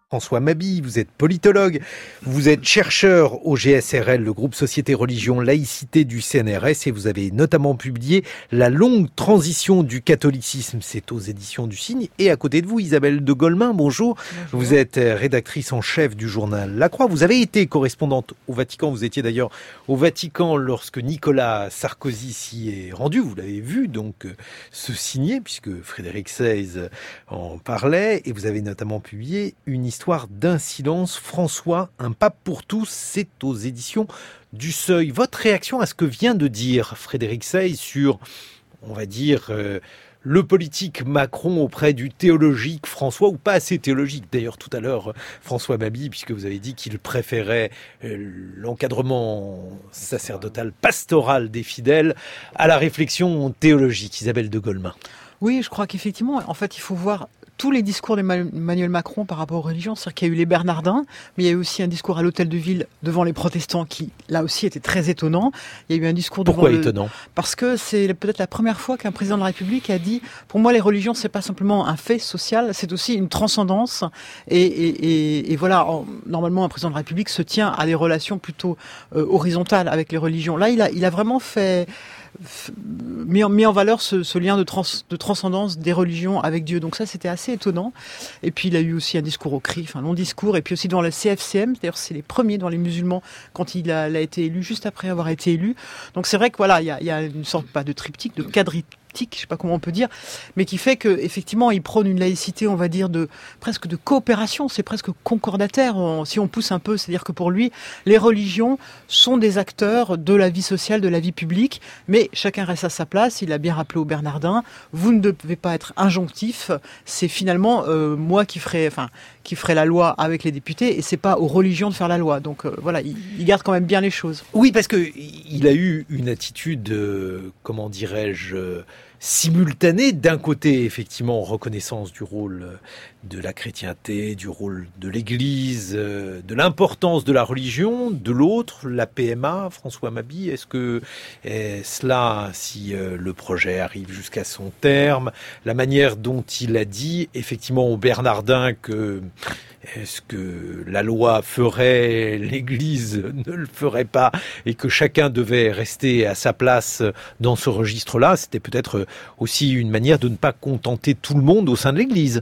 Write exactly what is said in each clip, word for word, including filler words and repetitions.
François Mabille, vous êtes politologue, vous êtes chercheur au G S R L, le groupe Société Religion Laïcité du C N R S, et vous avez notamment publié La longue transition du catholicisme, c'est aux éditions du Cygne. Et à côté de vous, Isabelle de Golemin, bonjour. bonjour. Vous êtes rédactrice en chef du journal La Croix. Vous avez été correspondante au Vatican, vous étiez d'ailleurs au Vatican lorsque Nicolas Sarkozy s'y est rendu, vous l'avez vu donc se signer, puisque Frédéric seize en parlait, et vous avez notamment publié une histoire Histoire d'un silence, François, un pape pour tous, c'est aux éditions du Seuil. Votre réaction à ce que vient de dire Frédéric seize sur, on va dire, euh, le politique Macron auprès du théologique François, ou pas assez théologique. D'ailleurs, tout à l'heure, François Mabille, puisque vous avez dit qu'il préférait euh, l'encadrement sacerdotal, pastoral des fidèles à la réflexion théologique. Isabelle de Golemin. Oui, je crois qu'effectivement, en fait, il faut voir tous les discours d'Emmanuel Macron par rapport aux religions. C'est-à-dire qu'il y a eu les Bernardins, mais il y a eu aussi un discours à l'Hôtel de Ville devant les protestants qui, là aussi, était très étonnant. Il y a eu un discours devant... Pourquoi étonnant ? Le... Parce que c'est peut-être la première fois qu'un président de la République a dit « Pour moi, les religions, c'est pas simplement un fait social, c'est aussi une transcendance. » Et, et, et, et voilà, en, normalement, un président de la République se tient à des relations plutôt euh, horizontales avec les religions. Là, il a, il a vraiment fait... Mis en, mis en valeur ce, ce lien de, trans, de transcendance des religions avec Dieu. Donc ça, c'était assez étonnant. Et puis, il a eu aussi un discours au cri, enfin, un long discours. Et puis aussi devant le C F C M. D'ailleurs, c'est les premiers dans les musulmans quand il a, il a été élu, juste après avoir été élu. Donc c'est vrai que voilà, il y a, il y a une sorte, pas de triptyque, de quadriptyque, je sais pas comment on peut dire, mais qui fait que effectivement il prône une laïcité, on va dire, de presque de coopération, c'est presque concordataire, on, si on pousse un peu, c'est-à-dire que pour lui, les religions sont des acteurs de la vie sociale, de la vie publique, mais chacun reste à sa place. Il a bien rappelé aux Bernardins, vous ne devez pas être injonctif, c'est finalement euh, moi qui ferai, enfin, qui ferai la loi avec les députés, et c'est pas aux religions de faire la loi. Donc euh, voilà, il, il garde quand même bien les choses. Oui, parce que il a eu une attitude, euh, comment dirais-je, euh, simultanée. D'un côté, effectivement, reconnaissance du rôle de la chrétienté, du rôle de l'Église, euh, de l'importance de la religion. De l'autre, la P M A, François Mabille. Est-ce que est cela, si euh, le projet arrive jusqu'à son terme, la manière dont il a dit, effectivement, aux Bernardins que est-ce que la loi ferait, l'Église ne le ferait pas, et que chacun devait rester à sa place dans ce registre-là, c'était peut-être aussi une manière de ne pas contenter tout le monde au sein de l'Église.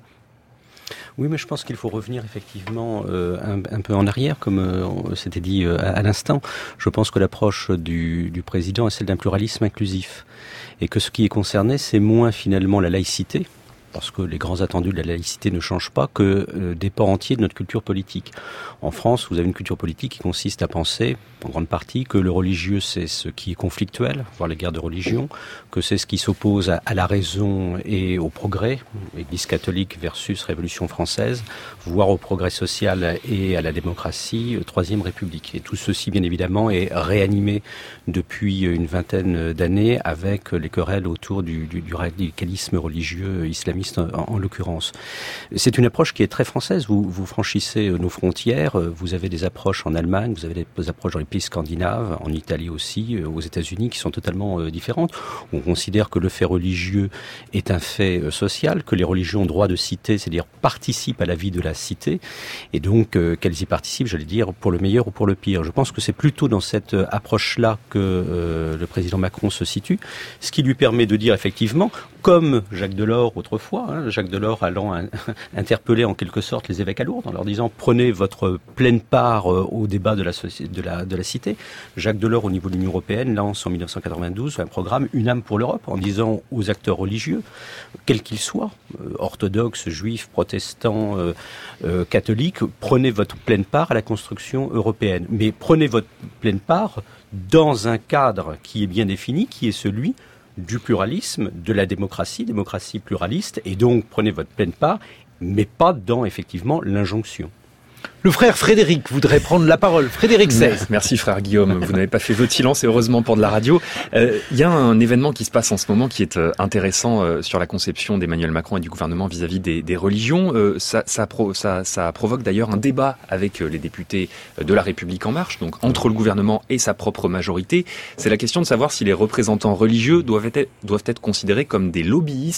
Oui, mais je pense qu'il faut revenir effectivement euh, un, un peu en arrière, comme euh, c'était dit euh, à, à l'instant. Je pense que l'approche du, du président est celle d'un pluralisme inclusif, et que ce qui est concerné, c'est moins finalement la laïcité, parce que les grands attendus de la laïcité ne changent pas, que euh, des pans entiers de notre culture politique. En France, vous avez une culture politique qui consiste à penser, en grande partie, que le religieux, c'est ce qui est conflictuel, voire les guerres de religion, que c'est ce qui s'oppose à, à la raison et au progrès, Église catholique versus Révolution française, voire au progrès social et à la démocratie, Troisième République. Et tout ceci, bien évidemment, est réanimé depuis une vingtaine d'années avec les querelles autour du, du, du radicalisme religieux islamiste, En, en l'occurrence. C'est une approche qui est très française. Vous, vous franchissez nos frontières, vous avez des approches en Allemagne, vous avez des approches dans les pays scandinaves, en Italie aussi, aux États-Unis, qui sont totalement euh, différentes. On considère que le fait religieux est un fait euh, social, que les religions ont droit de cité, c'est-à-dire participent à la vie de la cité, et donc euh, qu'elles y participent, j'allais dire, pour le meilleur ou pour le pire. Je pense que c'est plutôt dans cette euh, approche-là que euh, le président Macron se situe, ce qui lui permet de dire effectivement, comme Jacques Delors autrefois, hein, Jacques Delors allant un, interpeller en quelque sorte les évêques à Lourdes en leur disant « prenez votre pleine part euh, au débat de la, soci- de, la, de la cité ». Jacques Delors, au niveau de l'Union européenne, lance en dix-neuf cent quatre-vingt-douze un programme « Une âme pour l'Europe » en disant aux acteurs religieux, quels qu'ils soient, euh, orthodoxes, juifs, protestants, euh, euh, catholiques, prenez votre pleine part à la construction européenne. Mais prenez votre pleine part dans un cadre qui est bien défini, qui est celui du pluralisme, de la démocratie, démocratie pluraliste, et donc prenez votre pleine part, mais pas dans, effectivement, l'injonction. Le frère Frédéric voudrait prendre la parole. Frédéric seize. Merci frère Guillaume, vous n'avez pas fait votre silence et heureusement pour de la radio. Euh, il y a un événement qui se passe en ce moment qui est euh, intéressant euh, sur la conception d'Emmanuel Macron et du gouvernement vis-à-vis des, des religions. Euh, ça, ça, pro, ça, ça provoque d'ailleurs un débat avec euh, les députés de La République En Marche, donc entre le gouvernement et sa propre majorité. C'est la question de savoir si les représentants religieux doivent être, doivent être considérés comme des lobbyistes à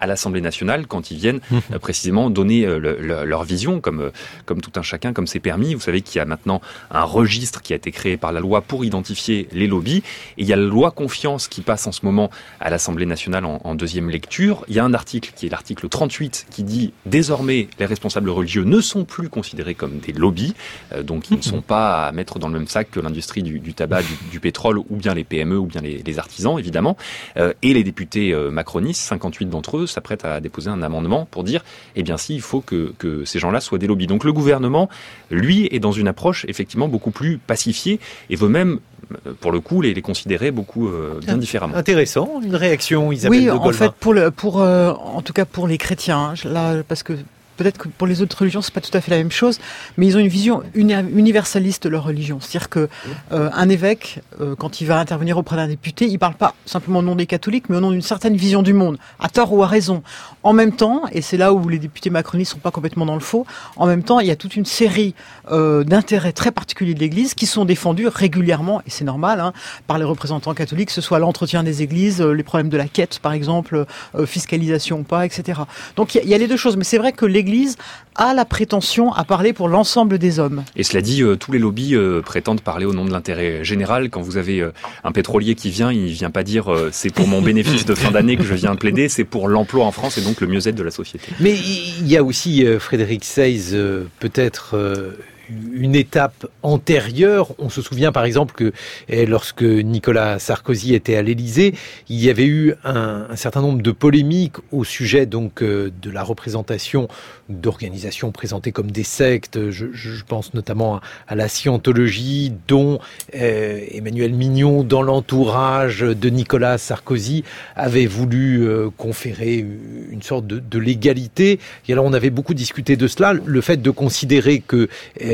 à l'Assemblée nationale quand ils viennent euh, précisément donner euh, le, le, leur vision, comme, euh, comme tout un chacun, comme c'est permis. Vous savez qu'il y a maintenant un registre qui a été créé par la loi pour identifier les lobbies. Et il y a la loi confiance qui passe en ce moment à l'Assemblée nationale en, en deuxième lecture. Il y a un article qui est l'article trente-huit qui dit désormais les responsables religieux ne sont plus considérés comme des lobbies, euh, donc ils ne sont pas à mettre dans le même sac que l'industrie du, du tabac, du, du pétrole, ou bien les P M E, ou bien les, les artisans, évidemment. Euh, et les députés euh, macronistes, cinquante-huit d'entre eux, s'apprêtent à déposer un amendement pour dire, eh bien si, il faut que, que ces gens-là soient des lobbies. Donc le gouvernement, lui, est dans une approche effectivement beaucoup plus pacifiée et veut même, pour le coup, les, les considérer beaucoup euh, bien différemment. Intéressant, une réaction, Isabelle oui, de Golma. en fait, pour le, pour, euh, en tout cas pour les chrétiens, hein, là, parce que peut-être que pour les autres religions, c'est pas tout à fait la même chose, mais ils ont une vision universaliste de leur religion. C'est-à-dire que euh, un évêque, euh, quand il va intervenir auprès d'un député, il parle pas simplement au nom des catholiques, mais au nom d'une certaine vision du monde, à tort ou à raison. En même temps, et c'est là où les députés macronistes sont pas complètement dans le faux, en même temps, il y a toute une série euh, d'intérêts très particuliers de l'Église qui sont défendus régulièrement, et c'est normal, hein, par les représentants catholiques, que ce soit l'entretien des églises, euh, les problèmes de la quête, par exemple, euh, fiscalisation ou pas, et cetera. Donc il y, y a les deux choses, mais c'est vrai que l'Église L'Église a la prétention à parler pour l'ensemble des hommes. Et cela dit, euh, tous les lobbies euh, prétendent parler au nom de l'intérêt général. Quand vous avez euh, un pétrolier qui vient, il ne vient pas dire euh, c'est pour mon bénéfice de fin d'année que je viens plaider, c'est pour l'emploi en France et donc le mieux-être de la société. Mais il y a aussi, euh, Frédéric Seyss, euh, peut-être... Euh une étape antérieure. On se souvient par exemple que lorsque Nicolas Sarkozy était à l'Élysée, il y avait eu un, un certain nombre de polémiques au sujet donc de la représentation d'organisations présentées comme des sectes. Je, je pense notamment à la scientologie, dont euh, Emmanuel Mignon, dans l'entourage de Nicolas Sarkozy, avait voulu euh, conférer une sorte de, de légalité. Et alors on avait beaucoup discuté de cela, le fait de considérer que euh,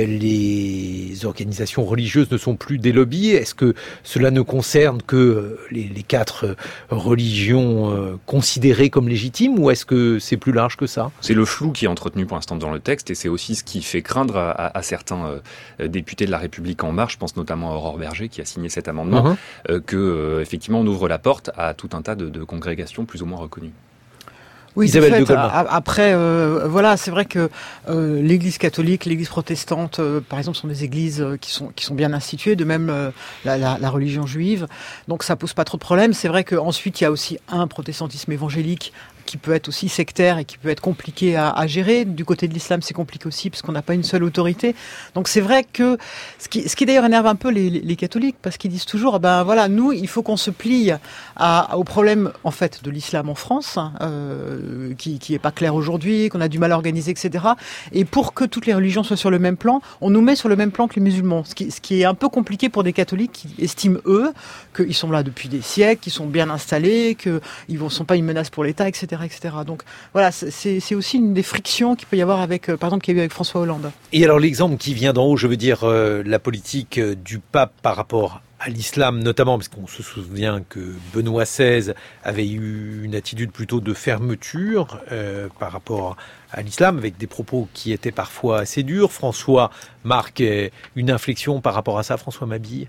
les organisations religieuses ne sont plus des lobbies. Est-ce que cela ne concerne que les, les quatre religions euh, considérées comme légitimes, ou est-ce que c'est plus large que ça ? C'est le flou qui est entretenu pour l'instant dans le texte, et c'est aussi ce qui fait craindre à, à, à certains euh, députés de La République En Marche, je pense notamment à Aurore Berger qui a signé cet amendement, uh-huh. euh, que euh, effectivement on ouvre la porte à tout un tas de, de congrégations plus ou moins reconnues. Oui, Isabelle de fait, après, euh, voilà, c'est vrai que euh, l'Église catholique, l'Église protestante, euh, par exemple, sont des églises euh, qui sont qui sont bien instituées, de même euh, la, la, la religion juive. Donc ça pose pas trop de problèmes. C'est vrai qu'ensuite il y a aussi un protestantisme évangélique qui peut être aussi sectaire et qui peut être compliqué à, à gérer. Du côté de l'islam, c'est compliqué aussi parce qu'on n'a pas une seule autorité. Donc c'est vrai que ce qui, ce qui d'ailleurs énerve un peu les, les, les catholiques, parce qu'ils disent toujours, ben voilà, nous, il faut qu'on se plie à, au problème en fait de l'islam en France, hein, euh, qui, qui est pas clair aujourd'hui, qu'on a du mal à organiser, et cetera. Et pour que toutes les religions soient sur le même plan, on nous met sur le même plan que les musulmans, ce qui, ce qui est un peu compliqué pour des catholiques qui estiment eux qu'ils sont là depuis des siècles, qu'ils sont bien installés, qu'ils ne sont pas une menace pour l'État, et cetera. et cetera. Donc voilà, c'est, c'est aussi une des frictions qu'il peut y avoir avec, euh, par exemple, qu'il y a eu avec François Hollande. Et alors l'exemple qui vient d'en haut, je veux dire euh, la politique euh, du pape par rapport à l'islam, notamment parce qu'on se souvient que Benoît seize avait eu une attitude plutôt de fermeture euh, par rapport à l'islam, avec des propos qui étaient parfois assez durs. François marque une inflexion par rapport à ça, François Mabille.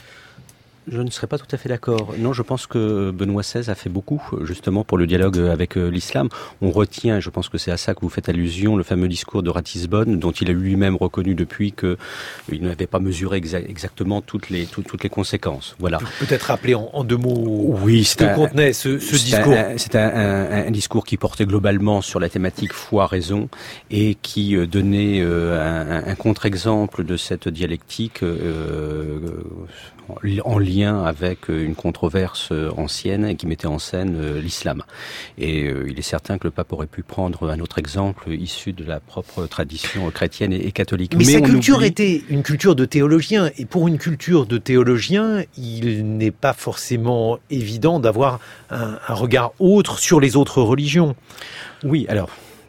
Je ne serais pas tout à fait d'accord. Non, je pense que Benoît seize a fait beaucoup, justement, pour le dialogue avec l'islam. On retient, et je pense que c'est à ça que vous faites allusion, le fameux discours de Ratisbonne, dont il a lui-même reconnu depuis qu'il n'avait pas mesuré exa- exactement toutes les, tout, toutes les conséquences. Voilà. Peut-être rappeler en, en deux mots oui, ce que un, contenait ce, ce c'est discours. Un, c'est un, un, un discours qui portait globalement sur la thématique foi-raison et qui donnait un, un contre-exemple de cette dialectique euh, en lien avec une controverse ancienne et qui mettait en scène l'islam. Et il est certain que le pape aurait pu prendre un autre exemple issu de la propre tradition chrétienne et catholique. Mais, Mais sa culture oublie... était une culture de théologiens, et pour une culture de théologiens, il n'est pas forcément évident d'avoir un, un regard autre sur les autres religions. Oui, alors...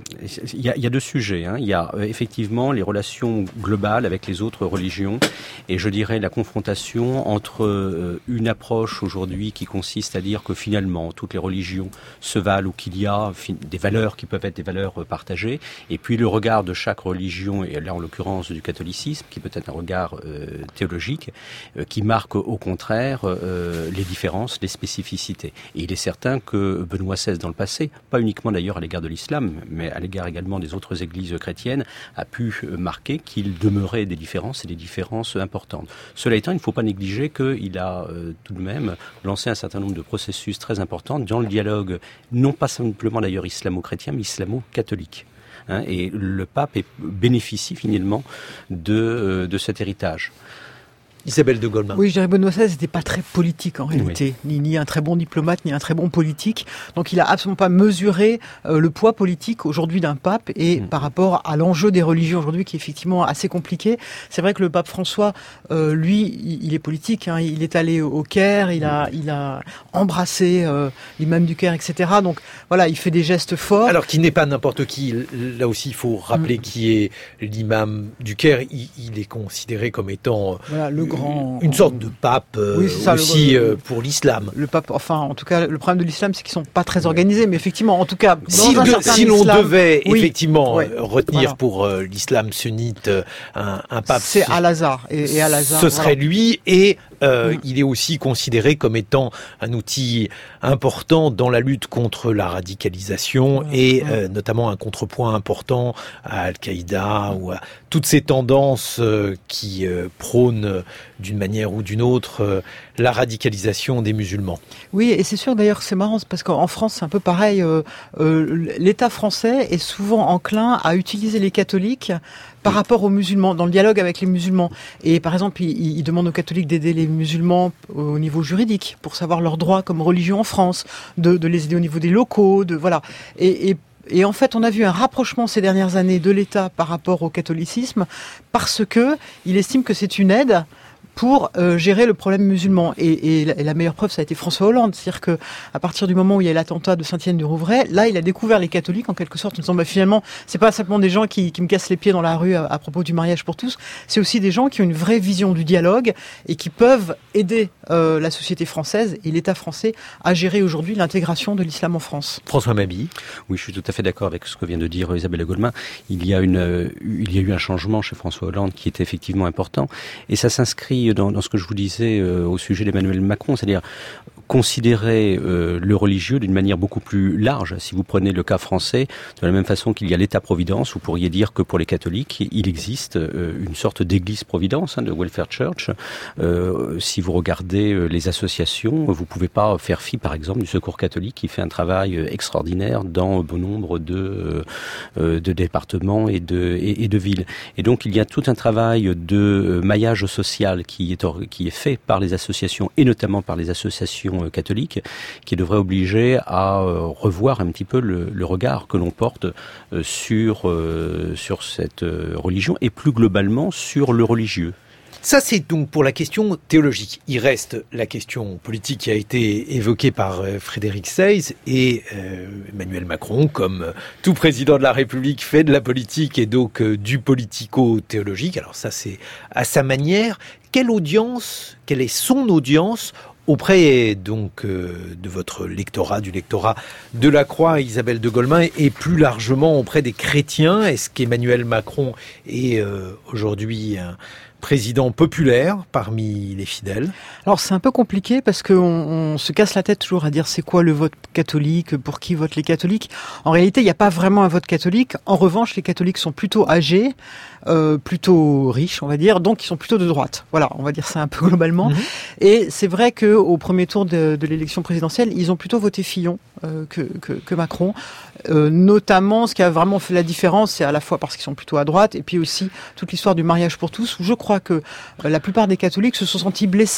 il y a, il y a deux sujets. Hein. Il y a euh, effectivement les relations globales avec les autres religions et je dirais la confrontation entre euh, une approche aujourd'hui qui consiste à dire que finalement toutes les religions se valent ou qu'il y a fin, des valeurs qui peuvent être des valeurs euh, partagées et puis le regard de chaque religion, et là en l'occurrence du catholicisme, qui peut être un regard euh, théologique, euh, qui marque au contraire euh, les différences, les spécificités. Et il est certain que Benoît seize dans le passé, pas uniquement d'ailleurs à l'égard de l'islam, mais à l'égard également des autres églises chrétiennes, a pu marquer qu'il demeurait des différences et des différences importantes. Cela étant, il ne faut pas négliger qu'il a euh, tout de même lancé un certain nombre de processus très importants dans le dialogue, non pas simplement d'ailleurs islamo-chrétien, mais islamo-catholique. Hein, et le pape est, bénéficie finalement de, euh, de cet héritage. Isabelle de Golemin. Oui, je dirais Benoît seize n'était pas très politique en réalité, oui. ni, ni un très bon diplomate, ni un très bon politique. Donc il a absolument pas mesuré euh, le poids politique aujourd'hui d'un pape et mmh. par rapport à l'enjeu des religions aujourd'hui qui est effectivement assez compliqué. C'est vrai que le pape François, euh, lui, il, il est politique. Hein, il est allé au Caire, il a, il a embrassé euh, l'imam du Caire, et cetera. Donc voilà, il fait des gestes forts. Alors qu'il n'est pas n'importe qui. Là aussi, il faut rappeler mmh. qui est l'imam du Caire. Il, il est considéré comme étant voilà, le grand... une sorte de pape euh, oui, ça, aussi le, euh, pour l'islam. Le pape, enfin, en tout cas, le problème de l'islam, c'est qu'ils sont pas très organisés, mais effectivement, en tout cas, si, de, si l'on islam, devait oui, effectivement ouais, retenir voilà. pour euh, l'islam sunnite un, un pape, c'est Al-Azhar et, et Al-Azhar. Ce serait voilà. lui et euh, mmh. il est aussi considéré comme étant un outil important dans la lutte contre la radicalisation mmh. et euh, notamment un contrepoint important à Al-Qaïda mmh. ou à toutes ces tendances euh, qui euh, prônent d'une manière ou d'une autre euh, la radicalisation des musulmans. Oui, et c'est sûr d'ailleurs, c'est marrant parce qu'en France c'est un peu pareil. Euh, euh, L'État français est souvent enclin à utiliser les catholiques par rapport aux musulmans, dans le dialogue avec les musulmans. Et par exemple, il, il demande aux catholiques d'aider les musulmans au niveau juridique, pour savoir leurs droits comme religion en France, de, de les aider au niveau des locaux, de voilà. Et, et Et en fait, on a vu un rapprochement ces dernières années de l'État par rapport au catholicisme parce que il estime que c'est une aide pour euh, gérer le problème musulman. Et, et, la, et la meilleure preuve, ça a été François Hollande. C'est-à-dire que à partir du moment où il y a l'attentat de Saint-Étienne-du-Rouvray, là, il a découvert les catholiques, en quelque sorte, en disant, bah, finalement, c'est pas simplement des gens qui, qui me cassent les pieds dans la rue à, à propos du mariage pour tous, c'est aussi des gens qui ont une vraie vision du dialogue et qui peuvent aider euh, la société française et l'État français à gérer aujourd'hui l'intégration de l'islam en France. François Mabille. Oui, je suis tout à fait d'accord avec ce que vient de dire Isabelle de Golemin. Il y a une, euh, il y a eu un changement chez François Hollande qui était effectivement important et ça s'inscrit Dans, dans ce que je vous disais euh, au sujet d'Emmanuel Macron, c'est-à-dire considérer euh, le religieux d'une manière beaucoup plus large. Si vous prenez le cas français, de la même façon qu'il y a l'État-providence, vous pourriez dire que pour les catholiques, il existe euh, une sorte d'église-providence, hein, de welfare church. Euh, si vous regardez euh, les associations, vous pouvez pas faire fi, par exemple, du Secours catholique qui fait un travail euh, extraordinaire dans bon nombre de, euh, de départements et de, et, et de villes. Et donc, il y a tout un travail de maillage social qui est, qui est fait par les associations et notamment par les associations catholiques, qui devrait obliger à euh, revoir un petit peu le, le regard que l'on porte euh, sur, euh, sur cette euh, religion et plus globalement sur le religieux. Ça, c'est donc pour la question théologique. Il reste la question politique qui a été évoquée par euh, Frédéric Seyss et euh, Emmanuel Macron, comme euh, tout président de la République, fait de la politique et donc euh, du politico-théologique. Alors ça, c'est à sa manière. Quelle audience, quelle est son audience auprès donc euh, de votre lectorat, du lectorat de la Croix, Isabelle de Golemin, et plus largement auprès des chrétiens? Est-ce qu'Emmanuel Macron est euh, aujourd'hui un président populaire parmi les fidèles? Alors c'est un peu compliqué parce qu'on on se casse la tête toujours à dire c'est quoi le vote catholique, pour qui votent les catholiques. En réalité, il n'y a pas vraiment un vote catholique. En revanche, les catholiques sont plutôt âgés, euh, plutôt riches, on va dire, donc ils sont plutôt de droite. Voilà, on va dire ça un peu globalement. Mmh. Et c'est vrai que au premier tour de, de l'élection présidentielle, ils ont plutôt voté Fillon euh, que, que, que Macron. Euh, notamment, ce qui a vraiment fait la différence, c'est à la fois parce qu'ils sont plutôt à droite, et puis aussi toute l'histoire du mariage pour tous, où je crois que euh, la plupart des catholiques se sont sentis blessés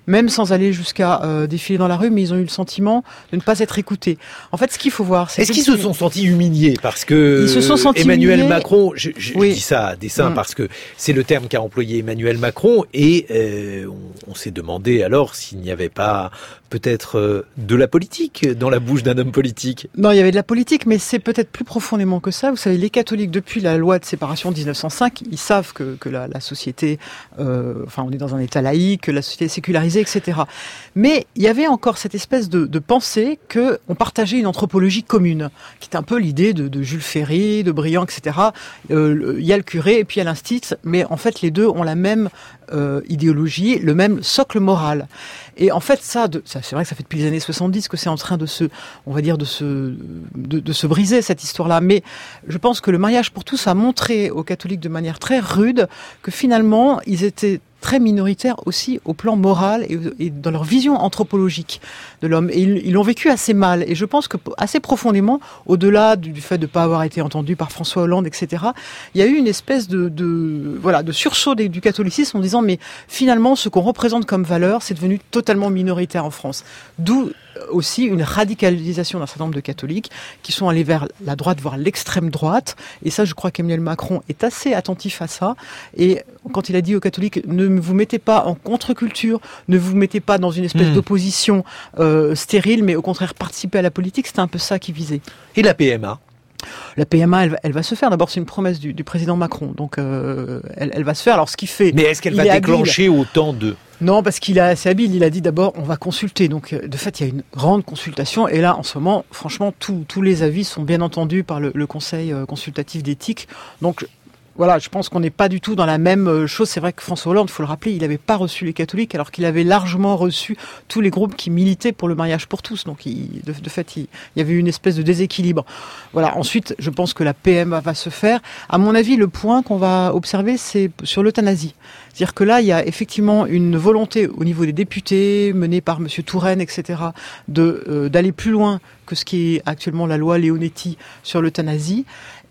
même sans aller jusqu'à euh, défiler dans la rue, mais ils ont eu le sentiment de ne pas être écoutés. En fait, ce qu'il faut voir, c'est... Est-ce qu'ils se sont sentis humiliés? Parce que ils se sont sentis Emmanuel humiliés. Macron, je, je, Oui. je dis ça à dessein mmh. parce que c'est le terme qu'a employé Emmanuel Macron, et euh, on, on s'est demandé alors s'il n'y avait pas peut-être euh, de la politique dans la bouche d'un homme politique. Non, il y avait de la politique, mais c'est peut-être plus profondément que ça. Vous savez, les catholiques, depuis la loi de séparation de dix-neuf cent cinq, ils savent que, que la, la société, euh, enfin, on est dans un état laïque, que la société est sécularisée, et cetera. Mais il y avait encore cette espèce de, de pensée qu'on partageait une anthropologie commune, qui est un peu l'idée de, de Jules Ferry, de Briand, et cetera. Euh, il y a le curé et puis il y a l'instit, mais en fait, les deux ont la même euh, idéologie, le même socle moral. Et en fait, ça, de, ça, c'est vrai que ça fait depuis les années soixante-dix que c'est en train de se, on va dire, de se, de, de se briser, cette histoire-là. Mais je pense que le mariage pour tous a montré aux catholiques de manière très rude que finalement, ils étaient très minoritaires aussi au plan moral et, et dans leur vision anthropologique de l'homme. Et ils, ils l'ont vécu assez mal. Et je pense que assez profondément, au-delà du, du fait de ne pas avoir été entendu par François Hollande, et cetera, il y a eu une espèce de, de, voilà, de sursaut des, du catholicisme en disant mais finalement, ce qu'on représente comme valeur, c'est devenu totalement minoritaire en France. D'où aussi une radicalisation d'un certain nombre de catholiques qui sont allés vers la droite, voire l'extrême droite. Et ça, je crois qu'Emmanuel Macron est assez attentif à ça. Et quand il a dit aux catholiques, ne vous mettez pas en contre-culture, ne vous mettez pas dans une espèce mmh. d'opposition euh, stérile, mais au contraire participer à la politique, c'était un peu ça qu'il visait. Et la P M A ? La P M A, elle, elle va se faire. D'abord, c'est une promesse du, du président Macron, donc euh, elle, elle va se faire. Alors, ce qu'il fait, mais est-ce qu'elle va déclencher habile. autant de Non, parce qu'il est assez habile. Il a dit d'abord, on va consulter. Donc, de fait, il y a une grande consultation. Et là, en ce moment, franchement, tous tous les avis sont bien entendus par le, le Conseil consultatif d'éthique. Donc, voilà, je pense qu'on n'est pas du tout dans la même chose. C'est vrai que François Hollande, il faut le rappeler, il n'avait pas reçu les catholiques, alors qu'il avait largement reçu tous les groupes qui militaient pour le mariage pour tous. Donc, il, de, de fait, il, il y avait eu une espèce de déséquilibre. Voilà. Ensuite, je pense que la P M A va se faire. À mon avis, le point qu'on va observer, c'est sur l'euthanasie. C'est-à-dire que là, il y a effectivement une volonté au niveau des députés, menée par Monsieur Touraine, et cetera, de euh, d'aller plus loin que ce qui est actuellement la loi Leonetti sur l'euthanasie.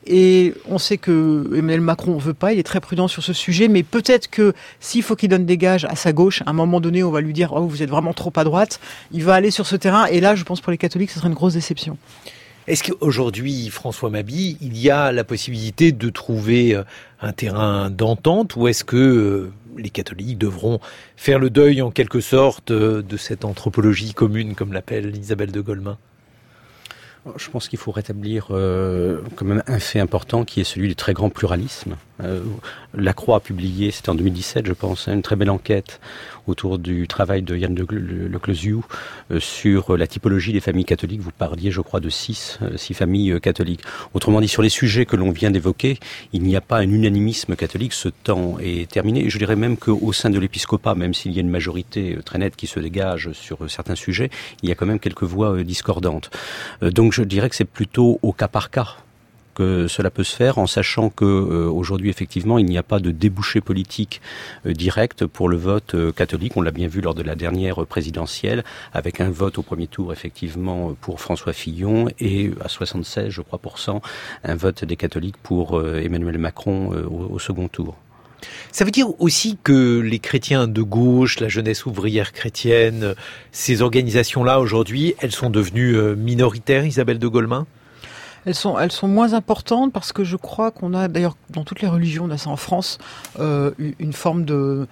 Et on sait que Emmanuel Macron ne veut pas, il est très prudent sur ce sujet, mais peut-être que s'il faut qu'il donne des gages à sa gauche, à un moment donné, on va lui dire « Oh, vous êtes vraiment trop à droite », il va aller sur ce terrain, et là, je pense pour les catholiques, ce serait une grosse déception. Est-ce qu'aujourd'hui, François Mabille, il y a la possibilité de trouver un terrain d'entente, ou est-ce que les catholiques devront faire le deuil, en quelque sorte, de cette anthropologie commune, comme l'appelle Isabelle de Golemin ? Je pense qu'il faut rétablir euh, quand même un fait important qui est celui du très grand pluralisme. Euh, La Croix a publié, c'était en deux mille dix-sept je pense, une très belle enquête autour du travail de Yann Leclosiou euh, sur la typologie des familles catholiques. Vous parliez, je crois, de six, euh, six familles euh, catholiques. Autrement dit, sur les sujets que l'on vient d'évoquer, il n'y a pas un unanimisme catholique. Ce temps est terminé. Et je dirais même qu'au sein de l'épiscopat, même s'il y a une majorité euh, très nette qui se dégage sur euh, certains sujets, il y a quand même quelques voix euh, discordantes. Euh, donc je dirais que c'est plutôt au cas par cas que cela peut se faire, en sachant que euh, aujourd'hui effectivement il n'y a pas de débouché politique euh, direct pour le vote euh, catholique. On l'a bien vu lors de la dernière présidentielle, avec un vote au premier tour effectivement pour François Fillon et à soixante-seize je crois pour cent un vote des catholiques pour euh, Emmanuel Macron euh, au, au second tour. Ça veut dire aussi que les chrétiens de gauche, la jeunesse ouvrière chrétienne, ces organisations-là aujourd'hui, elles sont devenues minoritaires, Isabelle de Golemin ? Elles sont, elles sont moins importantes parce que je crois qu'on a, d'ailleurs dans toutes les religions, on a ça en France, euh, une forme de,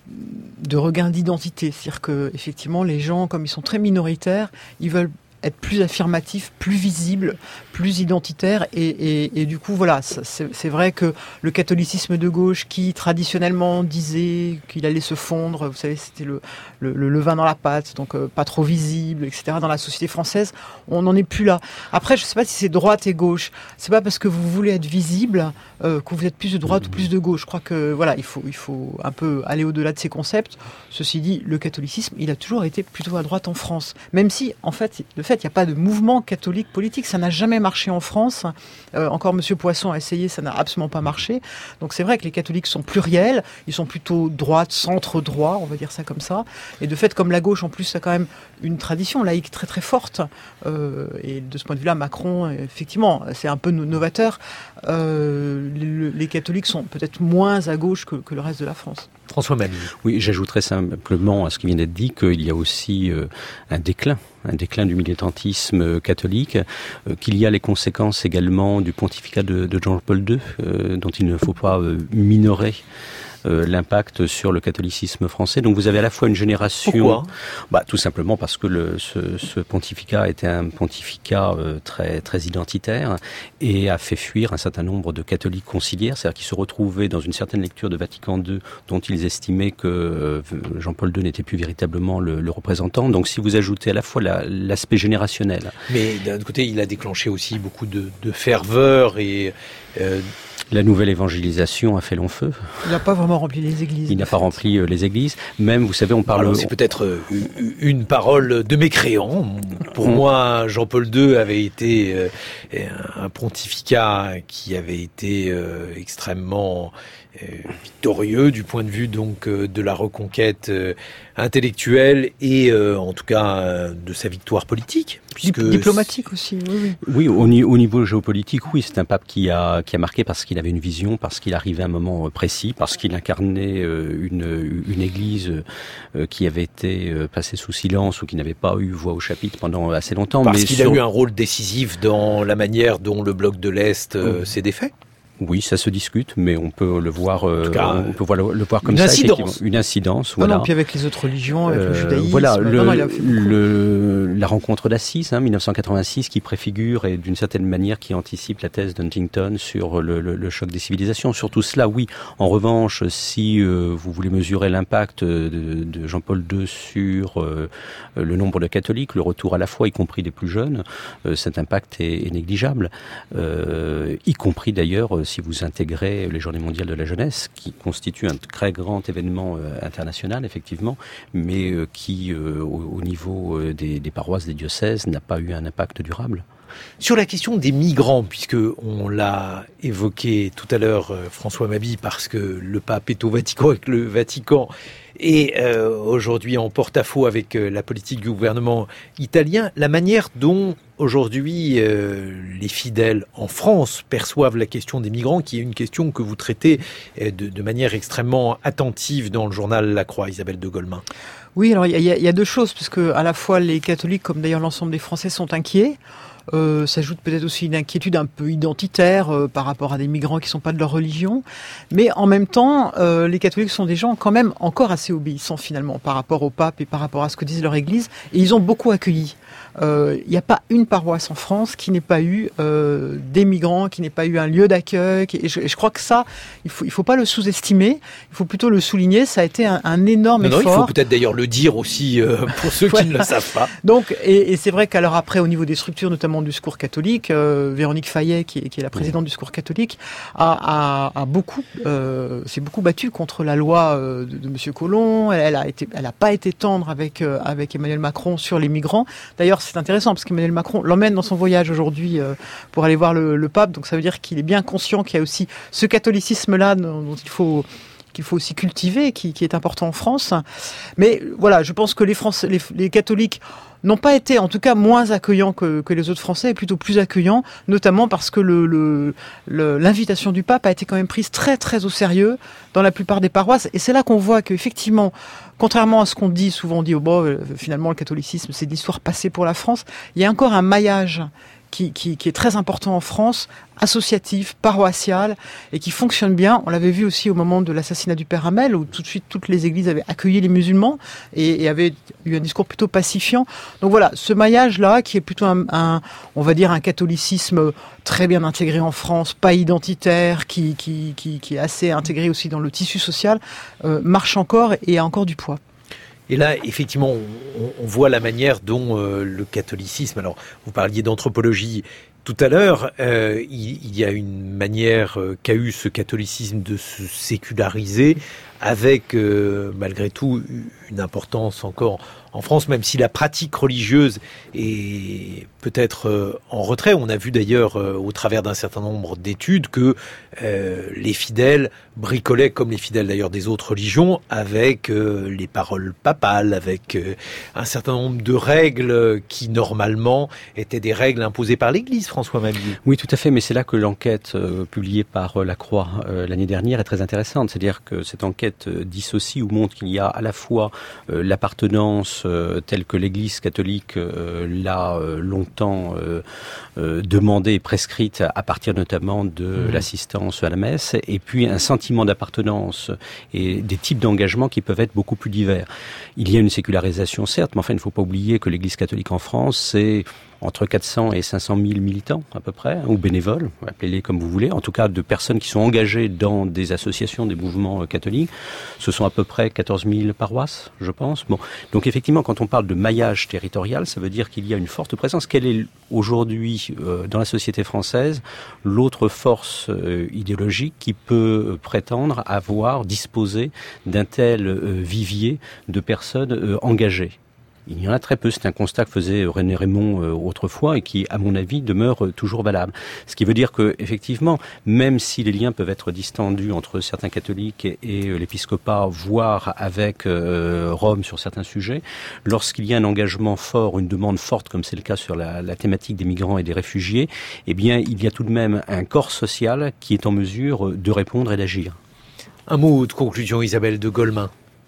de regain d'identité. C'est-à-dire que effectivement, les gens, comme ils sont très minoritaires, ils veulent être plus affirmatif, plus visible, plus identitaire, et, et, et du coup, voilà, c'est, c'est vrai que le catholicisme de gauche, qui traditionnellement disait qu'il allait se fondre, vous savez, c'était le, le, le levain dans la pâte, donc euh, pas trop visible, et cetera, dans la société française, on n'en est plus là. Après, je sais pas si c'est droite et gauche, c'est pas parce que vous voulez être visible euh, que vous êtes plus de droite ou plus de gauche. Je crois que, voilà, il faut, il faut un peu aller au-delà de ces concepts. Ceci dit, le catholicisme, il a toujours été plutôt à droite en France, même si, en fait, le fait il n'y a pas de mouvement catholique politique, ça n'a jamais marché en France. Euh, encore Monsieur Poisson a essayé, ça n'a absolument pas marché. Donc c'est vrai que les catholiques sont pluriels, ils sont plutôt droite, centre-droit, on va dire ça comme ça. Et de fait, comme la gauche en plus a quand même une tradition laïque très très forte, euh, et de ce point de vue-là, Macron, effectivement, c'est un peu novateur. Euh, le, les catholiques sont peut-être moins à gauche que, que le reste de la France. François Mabille. Oui, j'ajouterais simplement à ce qui vient d'être dit qu'il y a aussi euh, un déclin, un déclin du militantisme catholique, euh, qu'il y a les conséquences également du pontificat de, de Jean-Paul deux, euh, dont il ne faut pas euh, minorer Euh, l'impact sur le catholicisme français. Donc vous avez à la fois une génération... Pourquoi ? Bah, tout simplement parce que le, ce, ce pontificat était un pontificat euh, très, très identitaire et a fait fuir un certain nombre de catholiques conciliaires, c'est-à-dire qui se retrouvaient dans une certaine lecture de Vatican deux dont ils estimaient que euh, Jean-Paul deux n'était plus véritablement le, le représentant. Donc si vous ajoutez à la fois la, l'aspect générationnel... Mais d'un autre côté, il a déclenché aussi beaucoup de, de ferveur et... Euh, La nouvelle évangélisation a fait long feu. Il n'a pas vraiment rempli les églises. Il n'a pas rempli euh, les églises. Même, vous savez, on parle... Alors, c'est peut-être euh, une parole de mécréant. Pour on... moi, Jean-Paul deux avait été euh, un pontificat qui avait été euh, extrêmement euh, victorieux du point de vue donc euh, de la reconquête euh, intellectuelle et euh, en tout cas euh, de sa victoire politique. Puisque diplomatique aussi, oui. Oui, oui au, au niveau géopolitique, oui, c'est un pape qui a, qui a marqué parce qu'il avait une vision, parce qu'il arrivait à un moment précis, parce qu'il incarnait une, une église qui avait été passée sous silence ou qui n'avait pas eu voix au chapitre pendant assez longtemps. Parce mais qu'il sur... a eu un rôle décisif dans la manière dont le bloc de l'Est euh, s'est défait. Oui, ça se discute, mais on peut le voir, euh, cas, on peut le, le voir comme une ça, incidence. Une incidence, voilà. Non, non, puis avec les autres religions, avec euh, le judaïsme. Voilà, le, non, non, il a fait le, la rencontre d'Assise, hein, dix-neuf cent quatre-vingt-six, qui préfigure et d'une certaine manière qui anticipe la thèse d'Huntington sur le, le, le choc des civilisations. Sur tout cela, oui. En revanche, si euh, vous voulez mesurer l'impact de, de Jean-Paul deux sur euh, le nombre de catholiques, le retour à la foi, y compris des plus jeunes, euh, cet impact est, est négligeable. Euh, y compris d'ailleurs, si vous intégrez les Journées mondiales de la jeunesse, qui constitue un très grand événement euh, international, effectivement, mais euh, qui, euh, au, au niveau euh, des, des paroisses, des diocèses, n'a pas eu un impact durable. Sur la question des migrants, puisque on l'a évoqué tout à l'heure, euh, François Mabille, parce que le pape est au Vatican et que le Vatican est euh, aujourd'hui en porte-à-faux avec euh, la politique du gouvernement italien, la manière dont aujourd'hui euh, les fidèles en France perçoivent la question des migrants, qui est une question que vous traitez euh, de, de manière extrêmement attentive dans le journal La Croix, Isabelle de Golemin. Oui, alors il y, y, y a deux choses, puisque à la fois les catholiques, comme d'ailleurs l'ensemble des Français, sont inquiets. Euh, s'ajoute peut-être aussi une inquiétude un peu identitaire euh, par rapport à des migrants qui ne sont pas de leur religion. Mais en même temps, euh, les catholiques sont des gens quand même encore assez obéissants finalement par rapport au pape et par rapport à ce que disent leur église. Et ils ont beaucoup accueilli. Il euh, n'y a pas une paroisse en France qui n'ait pas eu euh, des migrants, qui n'ait pas eu un lieu d'accueil. Qui, et, je, et je crois que ça, il faut, il faut pas le sous-estimer. Il faut plutôt le souligner. Ça a été un, un énorme non, effort. Non, il faut peut-être d'ailleurs le dire aussi euh, pour ceux ouais. qui ne le savent pas. Donc, et, et c'est vrai qu'alors après, au niveau des structures, notamment du Secours catholique, euh, Véronique Fayet, qui est, qui est la présidente oui. du Secours catholique, a, a, a beaucoup, euh, s'est beaucoup battue contre la loi euh, de, de Monsieur Collomb. Elle, elle a été, elle a pas été tendre avec euh, avec Emmanuel Macron sur les migrants. D'ailleurs, c'est intéressant parce qu'Emmanuel Macron l'emmène dans son voyage aujourd'hui euh, pour aller voir le, le pape. Donc ça veut dire qu'il est bien conscient qu'il y a aussi ce catholicisme-là dont, dont il faut qu'il faut aussi cultiver, qui, qui est important en France. Mais voilà, je pense que les Français, les, les catholiques n'ont pas été, en tout cas, moins accueillants que, que les autres Français, et plutôt plus accueillants, notamment parce que le, le, le, l'invitation du pape a été quand même prise très très au sérieux dans la plupart des paroisses. Et c'est là qu'on voit qu'effectivement, contrairement à ce qu'on dit, souvent on dit, oh bon, finalement le catholicisme c'est de l'histoire passée pour la France, il y a encore un maillage Qui, qui, qui est très important en France, associatif, paroissial, et qui fonctionne bien. On l'avait vu aussi au moment de l'assassinat du père Hamel, où tout de suite toutes les églises avaient accueilli les musulmans et, et avaient eu un discours plutôt pacifiant. Donc voilà, ce maillage-là, qui est plutôt un, un, on va dire un catholicisme très bien intégré en France, pas identitaire, qui, qui, qui, qui est assez intégré aussi dans le tissu social, euh, marche encore et a encore du poids. Et là, effectivement, on, on voit la manière dont euh, le catholicisme... Alors, vous parliez d'anthropologie tout à l'heure. Euh, il, il y a une manière euh, qu'a eu ce catholicisme de se séculariser avec euh, malgré tout une importance encore en France, même si la pratique religieuse est peut-être euh, en retrait. On a vu d'ailleurs euh, au travers d'un certain nombre d'études que euh, les fidèles bricolaient, comme les fidèles d'ailleurs des autres religions, avec euh, les paroles papales, avec euh, un certain nombre de règles qui normalement étaient des règles imposées par l'Église, François Mabille. Oui, tout à fait, mais c'est là que l'enquête euh, publiée par euh, la Croix euh, l'année dernière est très intéressante. C'est-à-dire que cette enquête euh, dissocie ou montre qu'il y a à la fois euh, l'appartenance euh, telle que l'Église catholique euh, l'a euh, longtemps euh, euh, demandée et prescrite à partir notamment de mmh. l'assistance à la messe, et puis un sentiment d'appartenance et des types d'engagement qui peuvent être beaucoup plus divers. Il y a une sécularisation certes, mais enfin il ne faut pas oublier que l'Église catholique en France, c'est entre quatre cents et cinq cent mille militants à peu près, ou bénévoles, appelez-les comme vous voulez, en tout cas de personnes qui sont engagées dans des associations, des mouvements catholiques. Ce sont à peu près quatorze mille paroisses, je pense. Bon, donc effectivement, quand on parle de maillage territorial, ça veut dire qu'il y a une forte présence. Quelle est aujourd'hui, euh, dans la société française, l'autre force euh, idéologique qui peut prétendre avoir, disposer d'un tel euh, vivier de personnes euh, engagées ? Il y en a très peu, c'est un constat que faisait René Raymond euh, autrefois et qui, à mon avis, demeure euh, toujours valable. Ce qui veut dire que, effectivement, même si les liens peuvent être distendus entre certains catholiques et, et euh, l'épiscopat, voire avec euh, Rome sur certains sujets, lorsqu'il y a un engagement fort, une demande forte, comme c'est le cas sur la, la thématique des migrants et des réfugiés, eh bien, il y a tout de même un corps social qui est en mesure de répondre et d'agir. Un mot de conclusion, Isabelle de Golemin.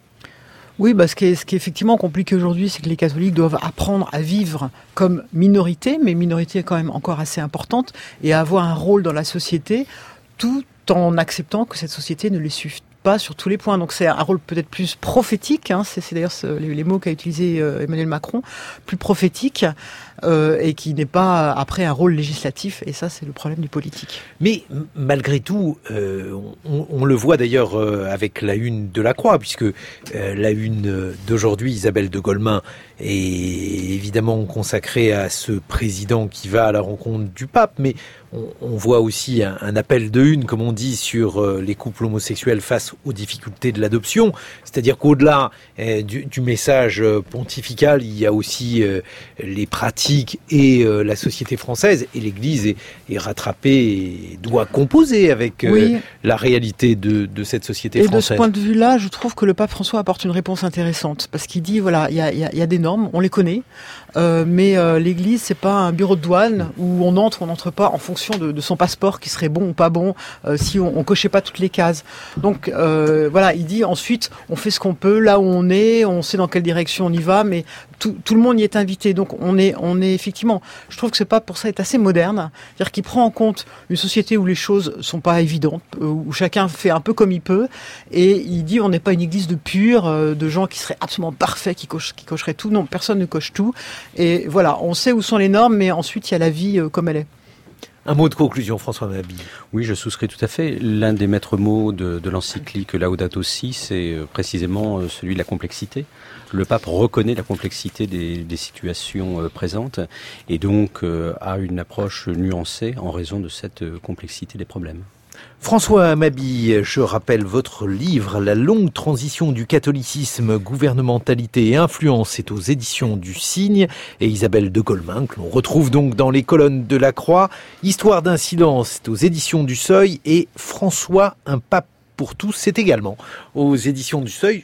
Oui, bah, ce qui est, ce qui est effectivement compliqué aujourd'hui, c'est que les catholiques doivent apprendre à vivre comme minorité, mais minorité quand même encore assez importante, et à avoir un rôle dans la société, tout en acceptant que cette société ne les suive pas sur tous les points. Donc c'est un rôle peut-être plus prophétique, hein, c'est, c'est d'ailleurs ce, les, les mots qu'a utilisé euh, Emmanuel Macron, plus prophétique, euh, et qui n'est pas après un rôle législatif, et ça c'est le problème du politique. Mais malgré tout, euh, on, on le voit d'ailleurs euh, avec la une de la Croix, puisque euh, la une d'aujourd'hui, Isabelle de Golemin, est évidemment consacrée à ce président qui va à la rencontre du pape, mais on, on voit aussi un, un appel de une, comme on dit, sur euh, les couples homosexuels face aux difficultés de l'adoption. C'est-à-dire qu'au-delà euh, du, du message pontifical, il y a aussi euh, les pratiques et euh, la société française, et l'Église est, est rattrapée et doit composer avec euh, oui. la réalité de, de cette société et française. Et de ce point de vue-là, je trouve que le pape François apporte une réponse intéressante, parce qu'il dit, voilà, il y a, y, a, y a des normes, on les connaît, euh, mais euh, l'Église, c'est pas un bureau de douane où on entre, on n'entre pas en fonction de, de son passeport qui serait bon ou pas bon, euh, si on, on cochait pas toutes les cases. Donc euh, voilà, il dit ensuite, on fait ce qu'on peut, là où on est, on sait dans quelle direction on y va, mais tout, tout le monde y est invité. Donc on est, on est effectivement, je trouve que ce pape pour ça est assez moderne, c'est-à-dire qu'il prend en compte une société où les choses sont pas évidentes, où chacun fait un peu comme il peut, et il dit on n'est pas une église de purs, de gens qui seraient absolument parfaits, qui, cochent, qui cocheraient tout. Non, personne ne coche tout. Et voilà, on sait où sont les normes, mais ensuite il y a la vie comme elle est. Un mot de conclusion, François Mabille. Oui, je souscris tout à fait. L'un des maîtres mots de, de l'encyclique Laudato Si, c'est précisément celui de la complexité. Le pape reconnaît la complexité des, des situations présentes et donc a une approche nuancée en raison de cette complexité des problèmes. François Mabille, je rappelle votre livre « La longue transition du catholicisme, gouvernementalité et influence » est aux éditions du Cygne, et Isabelle de Golemin, que l'on retrouve donc dans les colonnes de la Croix. « Histoire d'un silence » est aux éditions du Seuil, et François, un pape pour tous, c'est également aux éditions du Seuil.